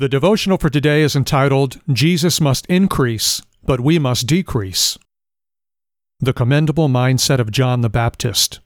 The devotional for today is entitled, Jesus Must Increase, but We Must Decrease. The commendable mindset of John the Baptist.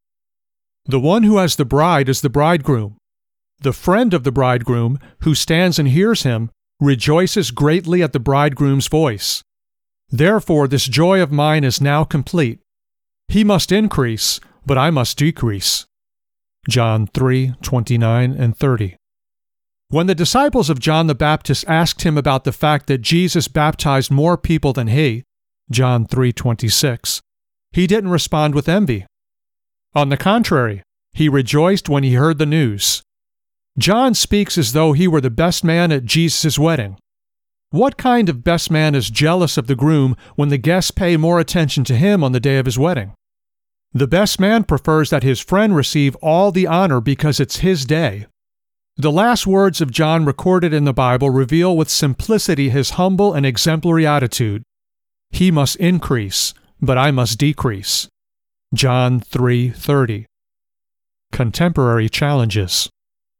The one who has the bride is the bridegroom. The friend of the bridegroom, who stands and hears him, rejoices greatly at the bridegroom's voice. Therefore this joy of mine is now complete. He must increase, but I must decrease. John 3:29 and 30. When the disciples of John the Baptist asked him about the fact that Jesus baptized more people than he, John 3:26, he didn't respond with envy. On the contrary, he rejoiced when he heard the news. John speaks as though he were the best man at Jesus' wedding. What kind of best man is jealous of the groom when the guests pay more attention to him on the day of his wedding? The best man prefers that his friend receive all the honor because it's his day. The last words of John recorded in the Bible reveal with simplicity his humble and exemplary attitude. He must increase, but I must decrease. John 3:30. Contemporary challenges.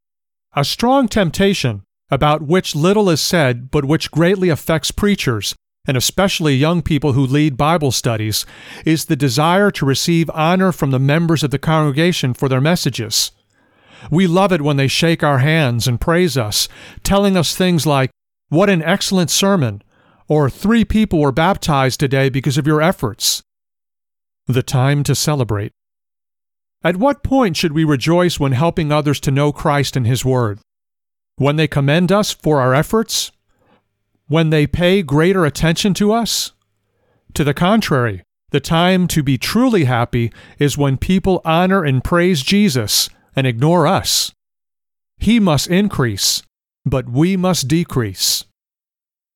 A strong temptation, about which little is said but which greatly affects preachers, and especially young people who lead Bible studies, is the desire to receive honor from the members of the congregation for their messages. We love it when they shake our hands and praise us, telling us things like, "What an excellent sermon," or 3 people were baptized today because of your efforts. The time to celebrate. At what point should we rejoice when helping others to know Christ and His Word? When they commend us for our efforts? When they pay greater attention to us? To the contrary, the time to be truly happy is when people honor and praise Jesus and ignore us. He must increase, but we must decrease.